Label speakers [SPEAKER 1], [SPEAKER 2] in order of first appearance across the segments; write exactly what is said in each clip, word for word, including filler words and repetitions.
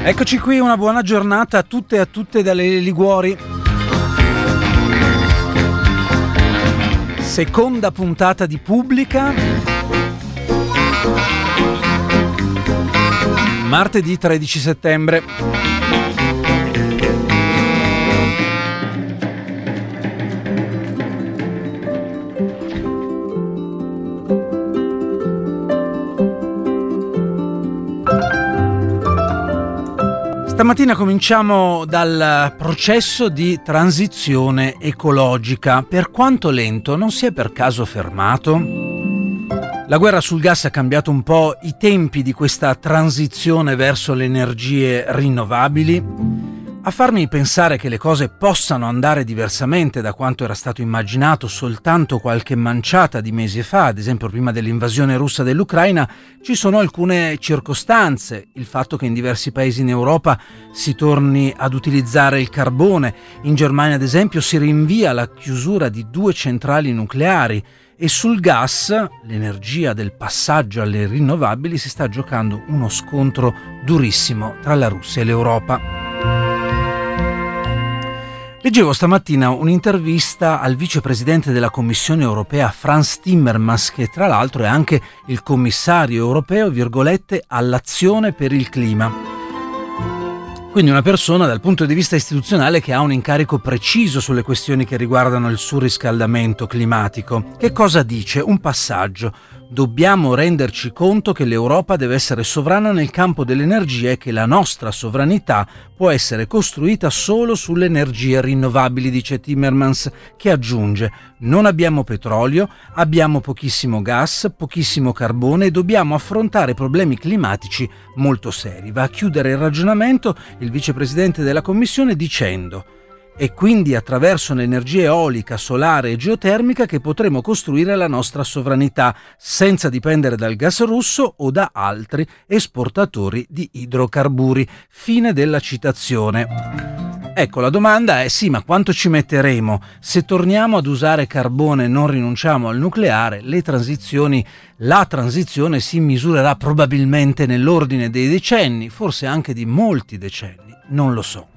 [SPEAKER 1] Eccoci qui, una buona giornata a tutte e a tutte dalle Liguori. Seconda puntata di Pubblica. Martedì tredici settembre. Stamattina cominciamo dal processo di transizione ecologica. Per quanto lento, non si è per caso fermato? La guerra sul gas ha cambiato un po' i tempi di questa transizione verso le energie rinnovabili. A farmi pensare che le cose possano andare diversamente da quanto era stato immaginato soltanto qualche manciata di mesi fa, ad esempio prima dell'invasione russa dell'Ucraina, ci sono alcune circostanze. Il fatto che in diversi paesi in Europa si torni ad utilizzare il carbone. In Germania, ad esempio, si rinvia la chiusura di due centrali nucleari. E sul gas, l'energia del passaggio alle rinnovabili, si sta giocando uno scontro durissimo tra la Russia e l'Europa. Leggevo stamattina un'intervista al vicepresidente della Commissione europea Frans Timmermans, che tra l'altro è anche il commissario europeo, virgolette, all'azione per il clima. Quindi una persona dal punto di vista istituzionale che ha un incarico preciso sulle questioni che riguardano il surriscaldamento climatico. Che cosa dice? Un passaggio. Dobbiamo renderci conto che l'Europa deve essere sovrana nel campo dell'energia e che la nostra sovranità può essere costruita solo sulle energie rinnovabili, dice Timmermans, che aggiunge: non abbiamo petrolio, abbiamo pochissimo gas, pochissimo carbone e dobbiamo affrontare problemi climatici molto seri. Va a chiudere il ragionamento il vicepresidente della Commissione dicendo: è quindi attraverso l'energia eolica, solare e geotermica che potremo costruire la nostra sovranità, senza dipendere dal gas russo o da altri esportatori di idrocarburi. Fine della citazione. Ecco, la domanda è: sì, ma quanto ci metteremo? Se torniamo ad usare carbone e non rinunciamo al nucleare, le transizioni, la transizione si misurerà probabilmente nell'ordine dei decenni, forse anche di molti decenni, non lo so.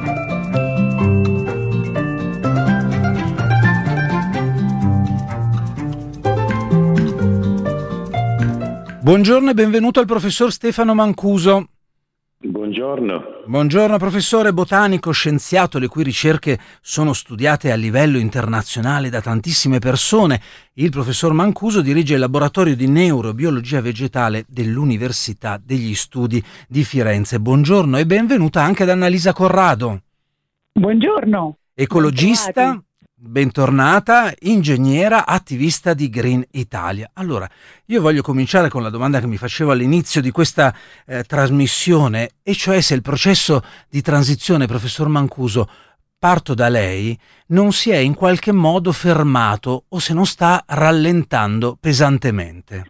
[SPEAKER 1] Buongiorno e benvenuto al professor Stefano Mancuso.
[SPEAKER 2] Buongiorno.
[SPEAKER 1] Buongiorno professore, botanico, scienziato le cui ricerche sono studiate a livello internazionale da tantissime persone. Il professor Mancuso dirige il laboratorio di neurobiologia vegetale dell'Università degli Studi di Firenze. Buongiorno e benvenuta anche ad Annalisa Corrado.
[SPEAKER 3] Buongiorno.
[SPEAKER 1] Ecologista. Bentornata, ingegnera, attivista di Green Italia. Allora, io voglio cominciare con la domanda che mi facevo all'inizio di questa eh, trasmissione, e cioè se il processo di transizione, professor Mancuso, parto da lei, non si è in qualche modo fermato o se non sta rallentando pesantemente.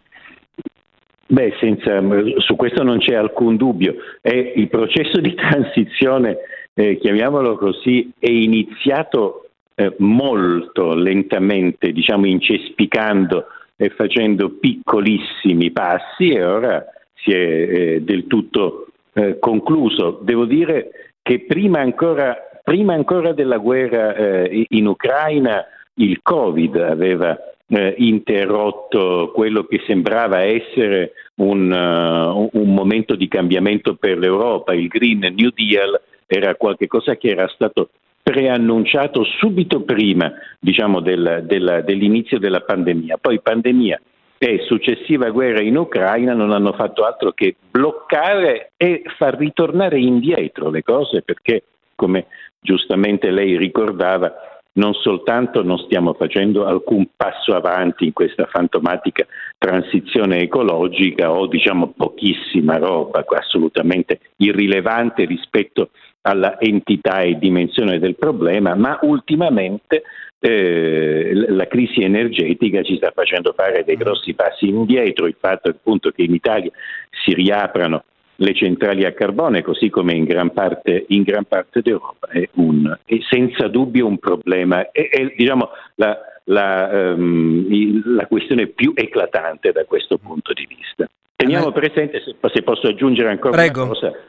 [SPEAKER 2] Beh, senza, su questo non c'è alcun dubbio. È il processo di transizione, eh, chiamiamolo così, è iniziato Eh, molto lentamente, diciamo incespicando e facendo piccolissimi passi, e ora si è eh, del tutto eh, concluso. Devo dire che prima ancora, prima ancora della guerra eh, in Ucraina il Covid aveva eh, interrotto quello che sembrava essere un, uh, un momento di cambiamento per l'Europa. Il Green New Deal era qualcosa che era stato preannunciato subito prima, diciamo, del, del, dell'inizio della pandemia. Poi pandemia e successiva guerra in Ucraina non hanno fatto altro che bloccare e far ritornare indietro le cose, perché, come giustamente lei ricordava, non soltanto non stiamo facendo alcun passo avanti in questa fantomatica transizione ecologica, o diciamo pochissima roba, assolutamente irrilevante rispetto alla entità e dimensione del problema, ma ultimamente eh, la crisi energetica ci sta facendo fare dei grossi passi indietro. Il fatto appunto che in Italia si riaprano le centrali a carbone, così come in gran parte, in gran parte d'Europa, è, un, è senza dubbio un problema. È, è diciamo la, la, um, la questione più eclatante da questo punto di vista. Teniamo presente, se, se posso aggiungere ancora
[SPEAKER 1] Prego.
[SPEAKER 2] una cosa,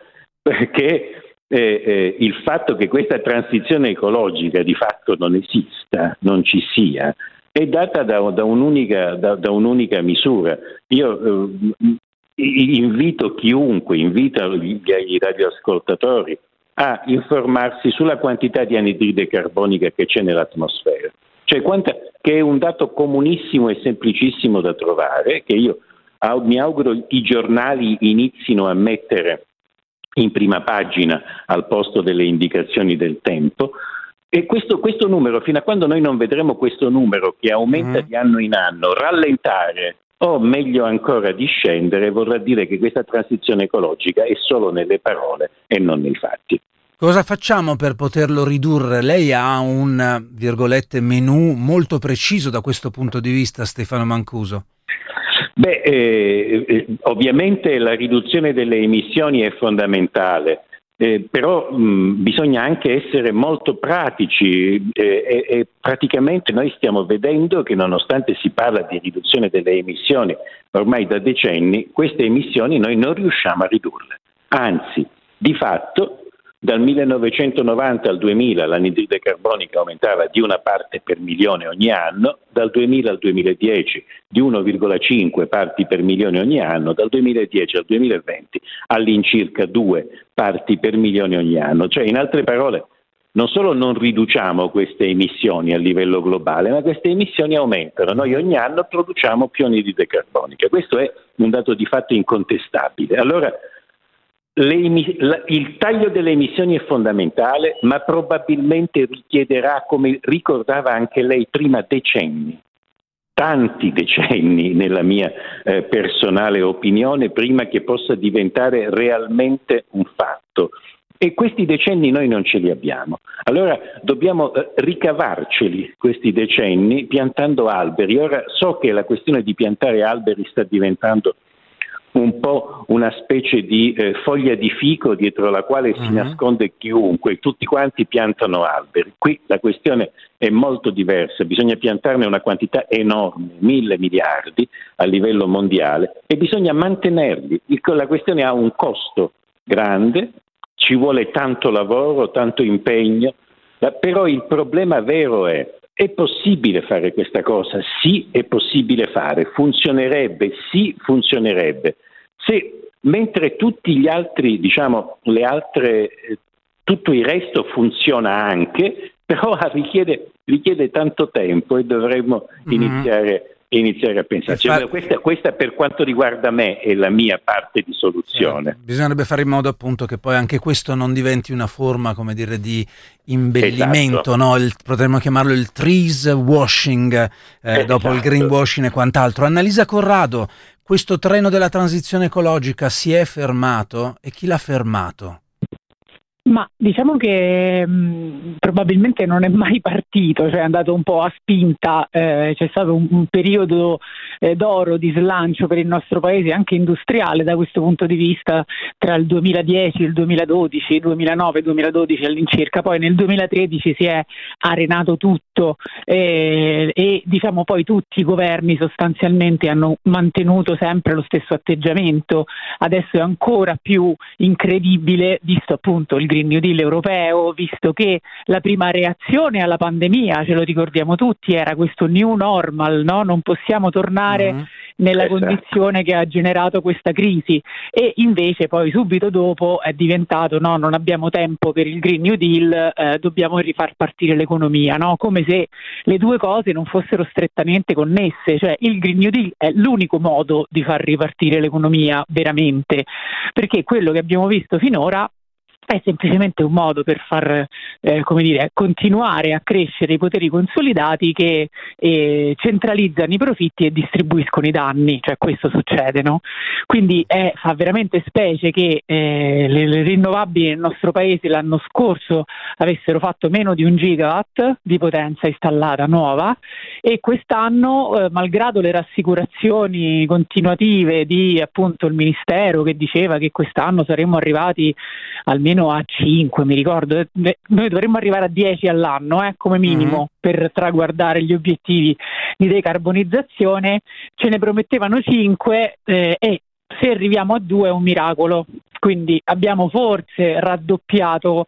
[SPEAKER 2] perché eh, eh, il fatto che questa transizione ecologica di fatto non esista, non ci sia, è data da, da, un'unica, da, da un'unica misura. Io eh, invito chiunque, invito gli, gli radioascoltatori a informarsi sulla quantità di anidride carbonica che c'è nell'atmosfera, cioè quanta, che è un dato comunissimo e semplicissimo da trovare, che io mi auguro i giornali inizino a mettere in prima pagina al posto delle indicazioni del tempo. E questo, questo numero, fino a quando noi non vedremo questo numero che aumenta mm. di anno in anno, rallentare o meglio ancora discendere, vorrà dire che questa transizione ecologica è solo nelle parole e non nei fatti.
[SPEAKER 1] Cosa facciamo per poterlo ridurre? Lei ha un, virgolette, menù molto preciso da questo punto di vista, Stefano Mancuso?
[SPEAKER 2] Beh, eh, eh, ovviamente la riduzione delle emissioni è fondamentale. Eh, però mh, bisogna anche essere molto pratici eh, e, e praticamente noi stiamo vedendo che nonostante si parla di riduzione delle emissioni ormai da decenni, queste emissioni noi non riusciamo a ridurle. Anzi, di fatto dal millenovecentonovanta al duemila l'anidride carbonica aumentava di una parte per milione ogni anno, dal duemila al duemiladieci di uno virgola cinque parti per milione ogni anno, dal duemiladieci al duemilaventi all'incirca due parti per milione ogni anno. Cioè, in altre parole, non solo non riduciamo queste emissioni a livello globale, ma queste emissioni aumentano. Noi ogni anno produciamo più anidride carbonica. Questo è un dato di fatto incontestabile. Allora, Le, la, il taglio delle emissioni è fondamentale, ma probabilmente richiederà, come ricordava anche lei prima, decenni, tanti decenni nella mia eh, personale opinione, prima che possa diventare realmente un fatto. E questi decenni noi non ce li abbiamo. Allora dobbiamo eh, ricavarceli questi decenni piantando alberi. Ora so che la questione di piantare alberi sta diventando un po' una specie di eh, foglia di fico dietro la quale si uh-huh. nasconde chiunque, tutti quanti piantano alberi. Qui la questione è molto diversa, bisogna piantarne una quantità enorme, mille miliardi a livello mondiale, e bisogna mantenerli. La questione ha un costo grande, ci vuole tanto lavoro, tanto impegno, però il problema vero è: è possibile fare questa cosa? Sì, è possibile fare. Funzionerebbe? Sì, funzionerebbe. Se mentre tutti gli altri, diciamo, le altre, tutto il resto funziona anche, però richiede, richiede tanto tempo e dovremmo mm-hmm. iniziare iniziare a pensarci. Fa... Questa, questa per quanto riguarda me è la mia parte di soluzione.
[SPEAKER 1] Sì, bisognerebbe fare in modo appunto che poi anche questo non diventi una forma, come dire, di imbellimento, esatto. no? Il, potremmo chiamarlo il trees washing, eh, esatto. dopo il greenwashing e quant'altro. Annalisa Corrado, questo treno della transizione ecologica si è fermato, e chi l'ha fermato?
[SPEAKER 3] Ma diciamo che mh, probabilmente non è mai partito, cioè è andato un po' a spinta, eh, c'è stato un, un periodo eh, d'oro di slancio per il nostro paese, anche industriale da questo punto di vista, tra il duemiladieci, il duemiladodici, duemilanove, duemiladodici all'incirca. Poi nel duemilatredici si è arenato tutto eh, e diciamo poi tutti i governi sostanzialmente hanno mantenuto sempre lo stesso atteggiamento. Adesso è ancora più incredibile, visto appunto il Green New Deal europeo, visto che la prima reazione alla pandemia, ce lo ricordiamo tutti, era questo new normal, no? Non possiamo tornare mm-hmm. nella esatto. condizione che ha generato questa crisi, e invece poi subito dopo è diventato no, non abbiamo tempo per il Green New Deal, eh, dobbiamo rifar partire l'economia, no? Come se le due cose non fossero strettamente connesse, cioè il Green New Deal è l'unico modo di far ripartire l'economia veramente, perché quello che abbiamo visto finora è semplicemente un modo per far eh, come dire, continuare a crescere i poteri consolidati che eh, centralizzano i profitti e distribuiscono i danni, cioè questo succede, no? Quindi è, fa veramente specie che eh, le, le rinnovabili nel nostro paese l'anno scorso avessero fatto meno di un gigawatt di potenza installata nuova, e quest'anno eh, malgrado le rassicurazioni continuative di appunto il Ministero che diceva che quest'anno saremmo arrivati almeno a cinque, mi ricordo, noi dovremmo arrivare a dieci all'anno eh, come minimo mm-hmm. per traguardare gli obiettivi di decarbonizzazione, ce ne promettevano cinque eh, e se arriviamo a due è un miracolo, quindi abbiamo forse raddoppiato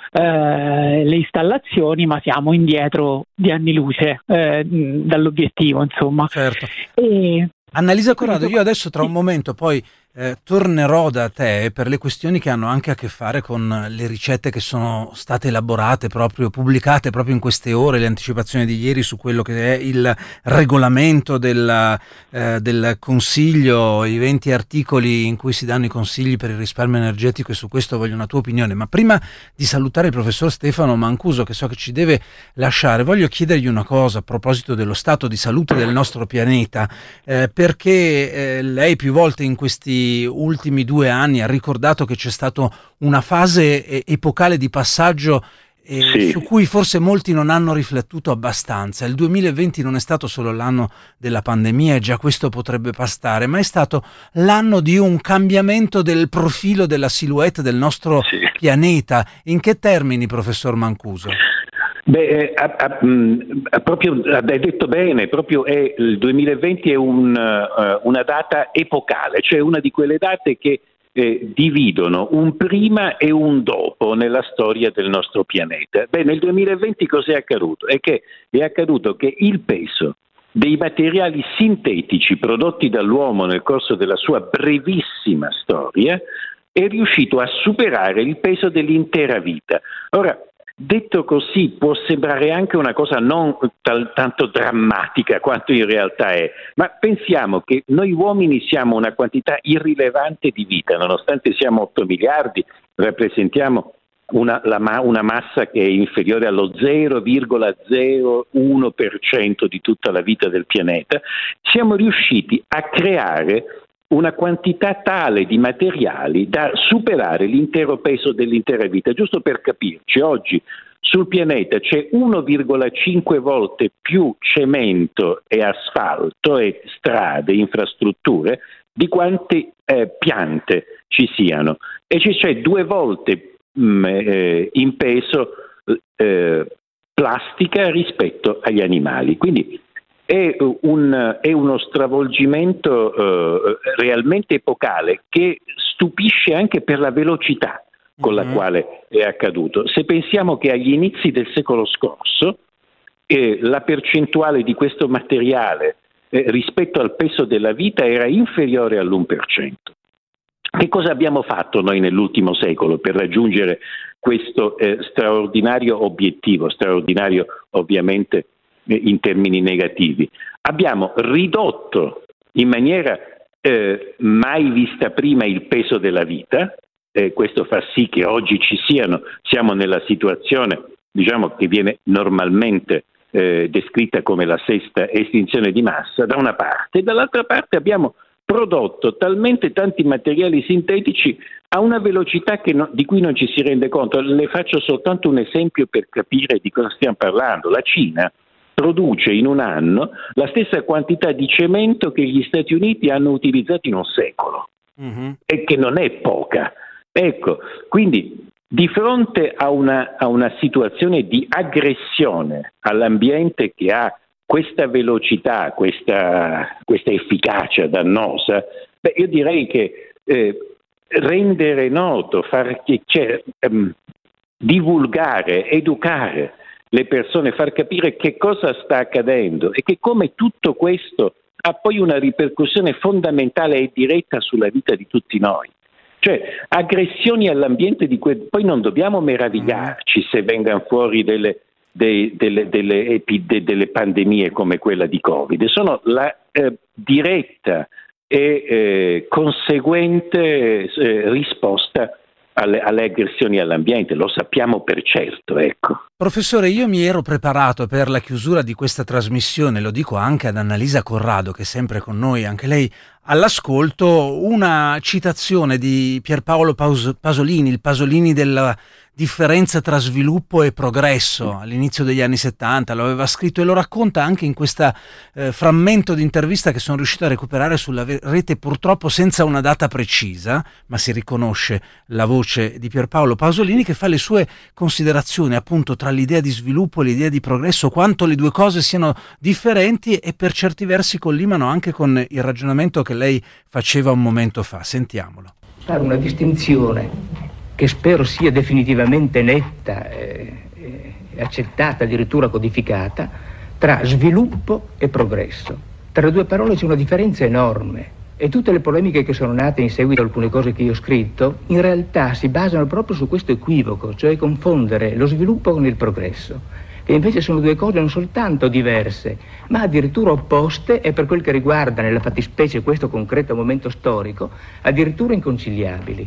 [SPEAKER 3] eh, le installazioni, ma siamo indietro di anni luce eh, dall'obiettivo, insomma.
[SPEAKER 1] Certo.
[SPEAKER 3] E...
[SPEAKER 1] Annalisa Corrado, io adesso tra un momento poi eh, tornerò da te per le questioni che hanno anche a che fare con le ricette che sono state elaborate, proprio pubblicate proprio in queste ore, le anticipazioni di ieri su quello che è il regolamento del, eh, del Consiglio, i venti articoli in cui si danno i consigli per il risparmio energetico, e su questo voglio una tua opinione. Ma prima di salutare il professor Stefano Mancuso, che so che ci deve lasciare, voglio chiedergli una cosa a proposito dello stato di salute del nostro pianeta, eh, perché eh, lei più volte in questi ultimi due anni ha ricordato che c'è stata una fase eh, epocale di passaggio eh,
[SPEAKER 2] sì.
[SPEAKER 1] su cui forse molti non hanno riflettuto abbastanza. Il duemilaventi non è stato solo l'anno della pandemia, e già questo potrebbe bastare, ma è stato l'anno di un cambiamento del profilo della silhouette del nostro sì. pianeta. In che termini, professor Mancuso?
[SPEAKER 2] Beh, ha, ha, mh, ha proprio, hai detto bene, proprio è, il duemilaventi è un, uh, una data epocale, cioè una di quelle date che eh, dividono un prima e un dopo nella storia del nostro pianeta. Beh, nel duemilaventi cos'è accaduto? È che è accaduto che il peso dei materiali sintetici prodotti dall'uomo nel corso della sua brevissima storia è riuscito a superare il peso dell'intera vita. Ora, detto così può sembrare anche una cosa non tal, tanto drammatica quanto in realtà è, ma pensiamo che noi uomini siamo una quantità irrilevante di vita, nonostante siamo otto miliardi, rappresentiamo una, la, una massa che è inferiore allo zero virgola zero uno per cento di tutta la vita del pianeta. Siamo riusciti a creare una quantità tale di materiali da superare l'intero peso dell'intera vita. Giusto per capirci, oggi sul pianeta c'è uno virgola cinque volte più cemento e asfalto e strade, infrastrutture, di quante eh, piante ci siano, e c'è due volte mh, eh, in peso eh, plastica rispetto agli animali. Quindi È, un, è uno stravolgimento eh, realmente epocale, che stupisce anche per la velocità con la mm-hmm. quale è accaduto. Se pensiamo che agli inizi del secolo scorso eh, la percentuale di questo materiale eh, rispetto al peso della vita era inferiore all'uno per cento. Che cosa abbiamo fatto noi nell'ultimo secolo per raggiungere questo eh, straordinario obiettivo, straordinario ovviamente in termini negativi? Abbiamo ridotto in maniera eh, mai vista prima il peso della vita, eh, questo fa sì che oggi ci siano, siamo nella situazione, diciamo, che viene normalmente eh, descritta come la sesta estinzione di massa da una parte, e dall'altra parte abbiamo prodotto talmente tanti materiali sintetici a una velocità che no, di cui non ci si rende conto. Le faccio soltanto un esempio per capire di cosa stiamo parlando. La Cina produce in un anno la stessa quantità di cemento che gli Stati Uniti hanno utilizzato in un secolo, mm-hmm. e che non è poca. Ecco, quindi di fronte a una, a una situazione di aggressione all'ambiente che ha questa velocità, questa, questa efficacia dannosa, beh, io direi che eh, rendere noto, far, cioè, ehm, divulgare, educare le persone, far capire che cosa sta accadendo e che come tutto questo ha poi una ripercussione fondamentale e diretta sulla vita di tutti noi. Cioè, aggressioni all'ambiente di cui poi non dobbiamo meravigliarci se vengano fuori delle, dei, delle, delle, epi, de, delle pandemie come quella di Covid. Sono la eh, diretta e eh, conseguente eh, risposta Alle, alle aggressioni all'ambiente, lo sappiamo per certo, ecco.
[SPEAKER 1] Professore, io mi ero preparato per la chiusura di questa trasmissione, lo dico anche ad Annalisa Corrado, che è sempre con noi, anche lei all'ascolto, una citazione di Pierpaolo Paus- Pasolini, il Pasolini della, differenza tra sviluppo e progresso all'inizio degli anni settanta, lo aveva scritto e lo racconta anche in questo eh, frammento di intervista che sono riuscito a recuperare sulla rete, purtroppo senza una data precisa, ma si riconosce la voce di Pierpaolo Pasolini, che fa le sue considerazioni appunto tra l'idea di sviluppo e l'idea di progresso, quanto le due cose siano differenti e per certi versi collimano anche con il ragionamento che lei faceva un momento fa. Sentiamolo.
[SPEAKER 4] Fare una distinzione che spero sia definitivamente netta e eh, accettata, addirittura codificata, tra sviluppo e progresso. Tra le due parole c'è una differenza enorme e tutte le polemiche che sono nate in seguito a alcune cose che io ho scritto in realtà si basano proprio su questo equivoco, cioè confondere lo sviluppo con il progresso, che invece sono due cose non soltanto diverse, ma addirittura opposte e per quel che riguarda nella fattispecie questo concreto momento storico, addirittura inconciliabili.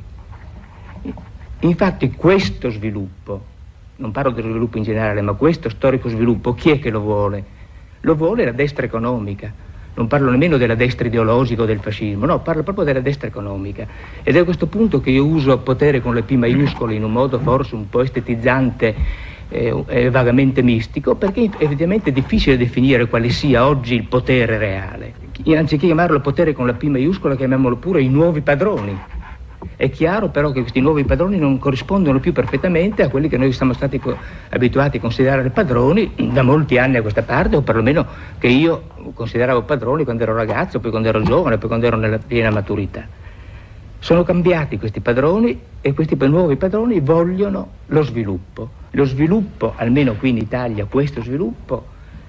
[SPEAKER 4] Infatti questo sviluppo, non parlo dello sviluppo in generale, ma questo storico sviluppo, chi è che lo vuole? Lo vuole la destra economica. Non parlo nemmeno della destra ideologica o del fascismo, no, parlo proprio della destra economica. Ed è a questo punto che io uso potere con le P maiuscole in un modo forse un po' estetizzante e eh, vagamente mistico, perché effettivamente è difficile definire quale sia oggi il potere reale. Anziché chiamarlo potere con la P maiuscola, chiamiamolo pure i nuovi padroni. È chiaro però che questi nuovi padroni non corrispondono più perfettamente a quelli che noi siamo stati co- abituati a considerare padroni da molti anni a questa parte, o perlomeno che io consideravo padroni quando ero ragazzo, poi quando ero giovane, poi quando ero nella piena maturità. Sono cambiati questi padroni e questi nuovi padroni vogliono lo sviluppo. Lo sviluppo, almeno qui in Italia, questo sviluppo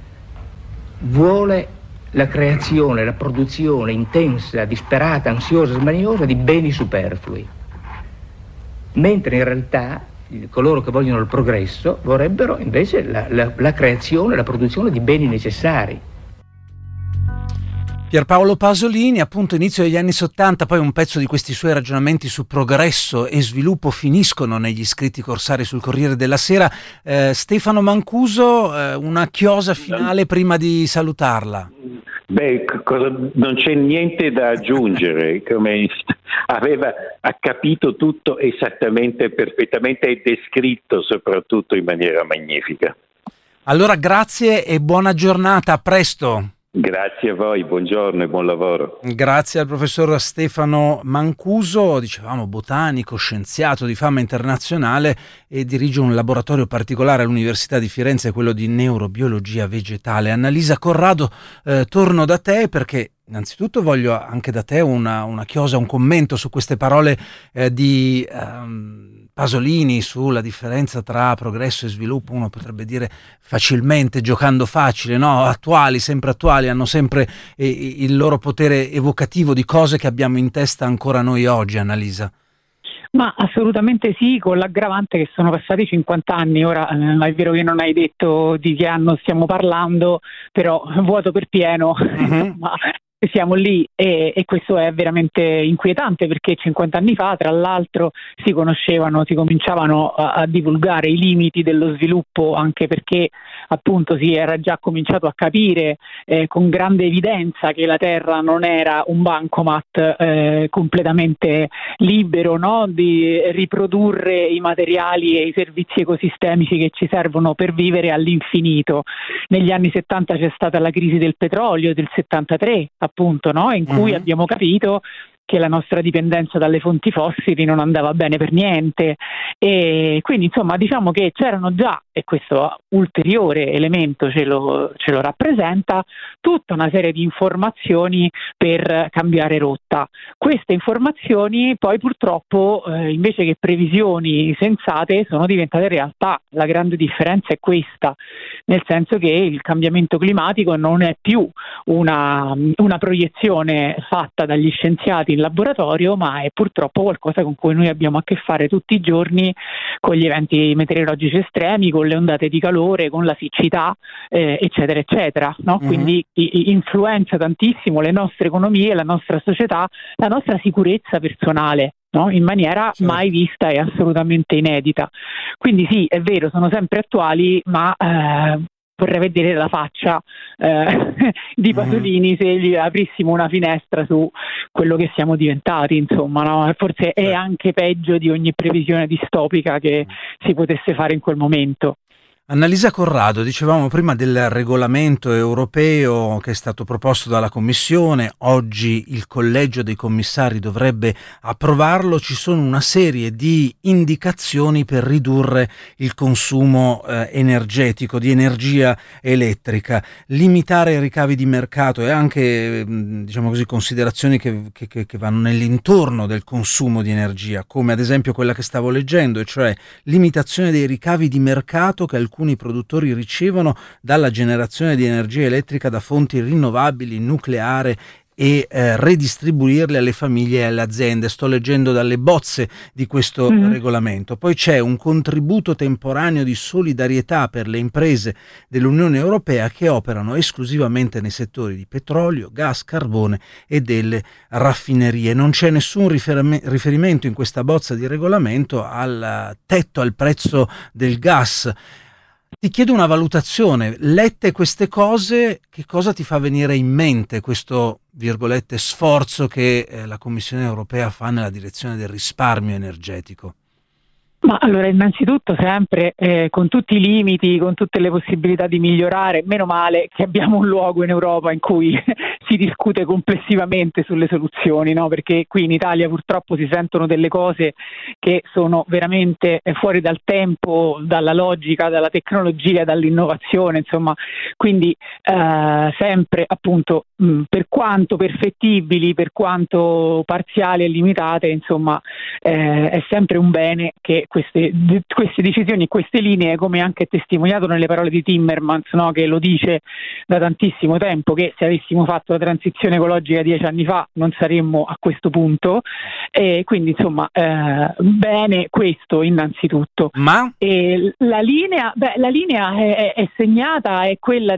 [SPEAKER 4] vuole la creazione, la produzione intensa, disperata, ansiosa, smaniosa di beni superflui. Mentre in realtà coloro che vogliono il progresso vorrebbero invece la, la, la creazione, la produzione di beni necessari.
[SPEAKER 1] Pierpaolo Pasolini, appunto inizio degli anni settanta, poi un pezzo di questi suoi ragionamenti su progresso e sviluppo finiscono negli scritti corsari sul Corriere della Sera. Eh, Stefano Mancuso, eh, una chiosa finale prima di salutarla.
[SPEAKER 2] Beh, cosa, non c'è niente da aggiungere, come aveva ha capito tutto esattamente, perfettamente e descritto soprattutto in maniera magnifica.
[SPEAKER 1] Allora grazie e buona giornata, a presto.
[SPEAKER 2] Grazie a voi, buongiorno e buon lavoro.
[SPEAKER 1] Grazie al professor Stefano Mancuso, dicevamo botanico, scienziato di fama internazionale e dirige un laboratorio particolare all'Università di Firenze, quello di neurobiologia vegetale. Annalisa Corrado, eh, torno da te perché innanzitutto voglio anche da te una, una chiosa, un commento su queste parole eh, di ehm, Pasolini sulla differenza tra progresso e sviluppo. Uno potrebbe dire facilmente, giocando facile, no? Attuali, sempre attuali, hanno sempre eh, il loro potere evocativo di cose che abbiamo in testa ancora noi oggi, Annalisa.
[SPEAKER 3] Ma assolutamente sì, con l'aggravante che sono passati cinquanta anni. Ora eh, è vero che non hai detto di che anno stiamo parlando, però vuoto per pieno, uh-huh. ma siamo lì e, e questo è veramente inquietante, perché cinquanta anni fa tra l'altro si conoscevano, si cominciavano a, a divulgare i limiti dello sviluppo, anche perché appunto si era già cominciato a capire eh, con grande evidenza che la Terra non era un bancomat eh, completamente libero, no? Di riprodurre i materiali e i servizi ecosistemici che ci servono per vivere all'infinito. Negli anni settanta c'è stata la crisi del petrolio del settantatré, appunto, no? In cui uh-huh. abbiamo capito che la nostra dipendenza dalle fonti fossili non andava bene per niente, e quindi insomma diciamo che c'erano già, e questo ulteriore elemento ce lo, ce lo rappresenta, tutta una serie di informazioni per cambiare rotta. Queste informazioni poi purtroppo eh, invece che previsioni sensate sono diventate realtà. La grande differenza è questa, nel senso che il cambiamento climatico non è più una, una proiezione fatta dagli scienziati in laboratorio, ma è purtroppo qualcosa con cui noi abbiamo a che fare tutti i giorni, con gli eventi meteorologici estremi, con le ondate di calore, con la siccità, eh, eccetera eccetera, no? Mm-hmm. Quindi i, influenza tantissimo le nostre economie, la nostra società, la nostra sicurezza personale, no? In maniera certo. mai vista e assolutamente inedita. Quindi sì, è vero, sono sempre attuali, ma eh, vorrei vedere la faccia eh, di Pasolini mm. se gli aprissimo una finestra su quello che siamo diventati, insomma, no? Forse è anche peggio di ogni previsione distopica che si potesse fare in quel momento.
[SPEAKER 1] Annalisa Corrado, dicevamo prima del regolamento europeo che è stato proposto dalla Commissione, oggi il collegio dei commissari dovrebbe approvarlo, ci sono una serie di indicazioni per ridurre il consumo eh, energetico, di energia elettrica, limitare i ricavi di mercato e anche diciamo così, considerazioni che, che, che vanno nell'intorno del consumo di energia, come ad esempio quella che stavo leggendo, e cioè limitazione dei ricavi di mercato che alcuni alcuni produttori ricevono dalla generazione di energia elettrica da fonti rinnovabili, nucleare, e eh, redistribuirle alle famiglie e alle aziende. Sto leggendo dalle bozze di questo mm. regolamento. Poi c'è un contributo temporaneo di solidarietà per le imprese dell'Unione Europea che operano esclusivamente nei settori di petrolio, gas, carbone e delle raffinerie. Non c'è nessun riferimento in questa bozza di regolamento al tetto, al prezzo del gas. Ti chiedo una valutazione, lette queste cose, che cosa ti fa venire in mente questo, virgolette, sforzo che eh, la Commissione europea fa nella direzione del risparmio energetico?
[SPEAKER 3] Ma allora, innanzitutto sempre eh, con tutti i limiti, con tutte le possibilità di migliorare, meno male che abbiamo un luogo in Europa in cui si discute complessivamente sulle soluzioni, no? Perché qui in Italia purtroppo si sentono delle cose che sono veramente fuori dal tempo, dalla logica, dalla tecnologia, dall'innovazione, insomma, quindi eh, sempre appunto mh, per quanto perfettibili, per quanto parziali e limitate, insomma eh, è sempre un bene che Queste, queste decisioni, queste linee, come anche testimoniato nelle parole di Timmermans, no, che lo dice da tantissimo tempo, che se avessimo fatto la transizione ecologica dieci anni fa non saremmo a questo punto, e quindi insomma eh, bene questo innanzitutto.
[SPEAKER 1] Ma
[SPEAKER 3] e la linea, beh, la linea è, è segnata, è quella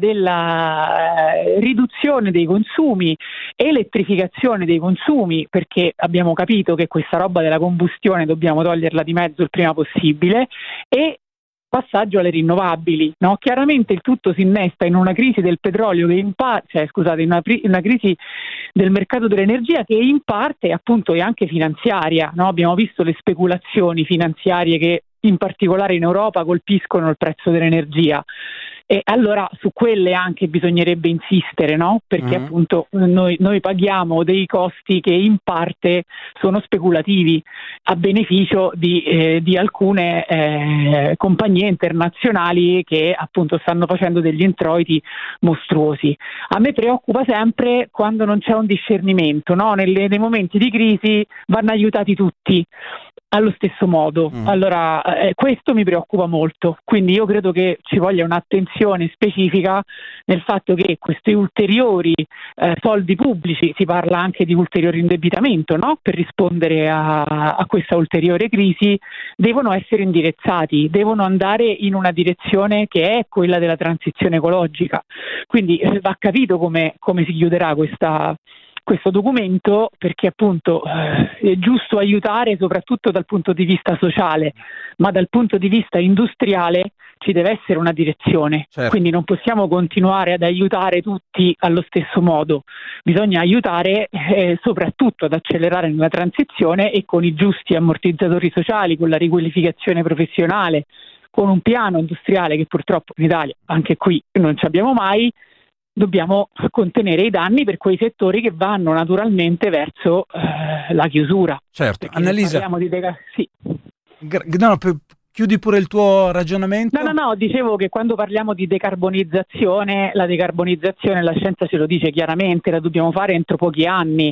[SPEAKER 3] della eh, riduzione dei consumi, elettrificazione dei consumi, perché abbiamo capito che questa roba della combustione dobbiamo toglierla di mezzo il prima possibile, e passaggio alle rinnovabili, no? Chiaramente il tutto si innesta in una crisi del petrolio che in parte, cioè, scusate, in una, in una crisi del mercato dell'energia che in parte appunto è anche finanziaria, no? Abbiamo visto le speculazioni finanziarie che in particolare in Europa colpiscono il prezzo dell'energia. E allora su quelle anche bisognerebbe insistere, no? Perché mm. appunto noi, noi paghiamo dei costi che in parte sono speculativi a beneficio di, eh, di alcune eh, compagnie internazionali che appunto stanno facendo degli introiti mostruosi. A me preoccupa sempre quando non c'è un discernimento, no? Nelle, nei momenti di crisi vanno aiutati tutti allo stesso modo. Mm. Allora eh, questo mi preoccupa molto, quindi io credo che ci voglia un'attenzione specifica nel fatto che questi ulteriori eh, soldi pubblici, si parla anche di ulteriore indebitamento, no? Per rispondere a, a questa ulteriore crisi, devono essere indirizzati, devono andare in una direzione che è quella della transizione ecologica, quindi eh, va capito come, come si chiuderà questa questo documento, perché appunto eh, è giusto aiutare soprattutto dal punto di vista sociale, ma dal punto di vista industriale ci deve essere una direzione, certo. Quindi non possiamo continuare ad aiutare tutti allo stesso modo, bisogna aiutare eh, soprattutto ad accelerare nella transizione e con i giusti ammortizzatori sociali, con la riqualificazione professionale, con un piano industriale che purtroppo in Italia anche qui non ci abbiamo mai. Dobbiamo contenere i danni per quei settori che vanno naturalmente verso eh, la chiusura.
[SPEAKER 1] Certo, Annalisa.
[SPEAKER 3] Parliamo di deca- sì.
[SPEAKER 1] Gra- no, per, chiudi pure il tuo ragionamento.
[SPEAKER 3] No, no, no, dicevo che quando parliamo di decarbonizzazione, la decarbonizzazione, la scienza ce lo dice chiaramente, la dobbiamo fare entro pochi anni.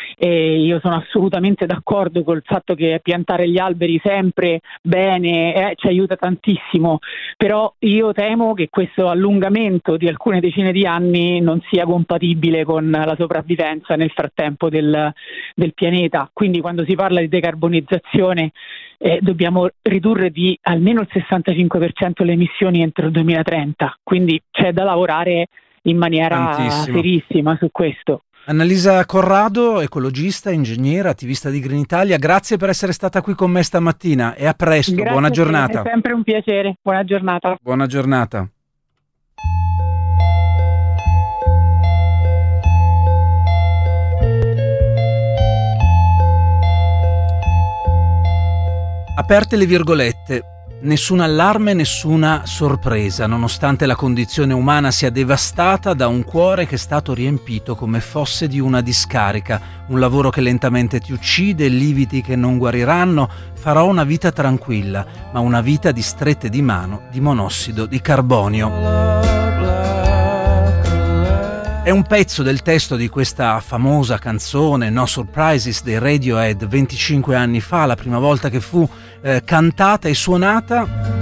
[SPEAKER 3] E io sono assolutamente d'accordo col fatto che piantare gli alberi sempre bene eh, ci aiuta tantissimo, però io temo che questo allungamento di alcune decine di anni non sia compatibile con la sopravvivenza nel frattempo del, del pianeta. Quindi quando si parla di decarbonizzazione eh, dobbiamo ridurre di almeno il sessantacinque per cento le emissioni entro il duemilatrenta, quindi c'è da lavorare in maniera
[SPEAKER 1] Tantissimo.
[SPEAKER 3] serissima su questo.
[SPEAKER 1] Annalisa Corrado, ecologista, ingegnere, attivista di Green Italia, grazie per essere stata qui con me stamattina e a presto.
[SPEAKER 3] Grazie,
[SPEAKER 1] buona giornata.
[SPEAKER 3] È sempre un piacere, buona giornata.
[SPEAKER 1] Buona giornata. Aperte le virgolette. Nessun allarme, nessuna sorpresa, nonostante la condizione umana sia devastata da un cuore che è stato riempito come fosse di una discarica, un lavoro che lentamente ti uccide, lividi che non guariranno. Farò una vita tranquilla, ma una vita di strette di mano di monossido di carbonio. È un pezzo del testo di questa famosa canzone No Surprises dei Radiohead venticinque anni fa, la prima volta che fu eh, cantata e suonata.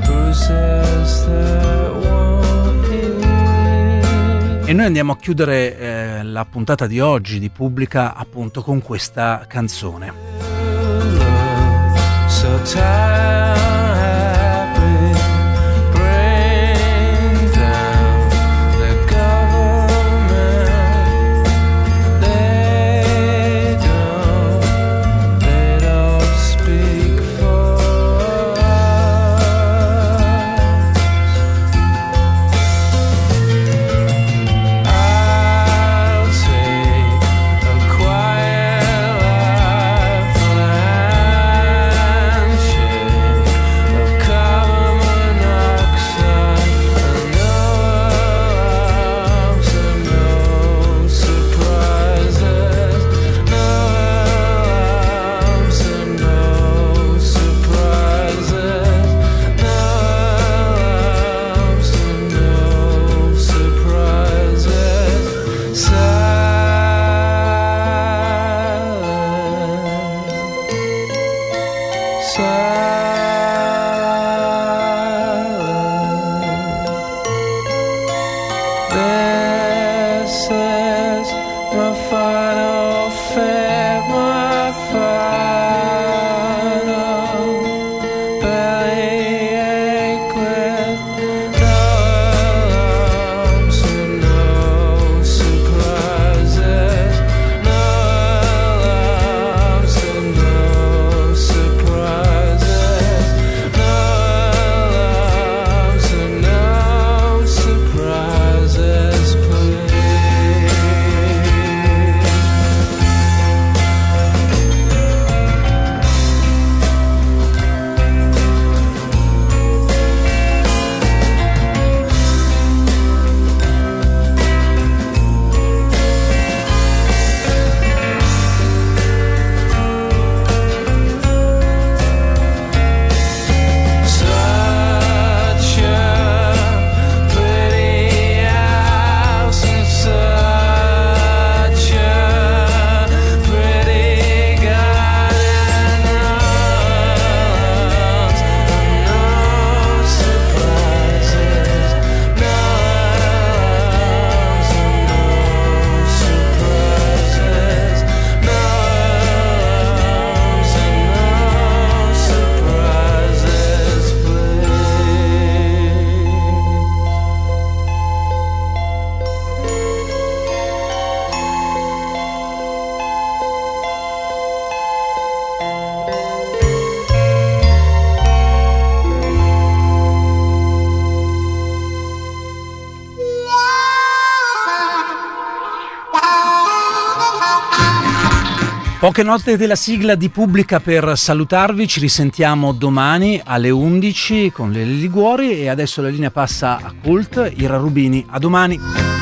[SPEAKER 1] E noi andiamo a chiudere eh, la puntata di oggi di Pubblica appunto con questa canzone. So Poche note della sigla di Pubblica per salutarvi, ci risentiamo domani alle undici con le Liguori e adesso la linea passa a Cult, Ira Rubini, a domani.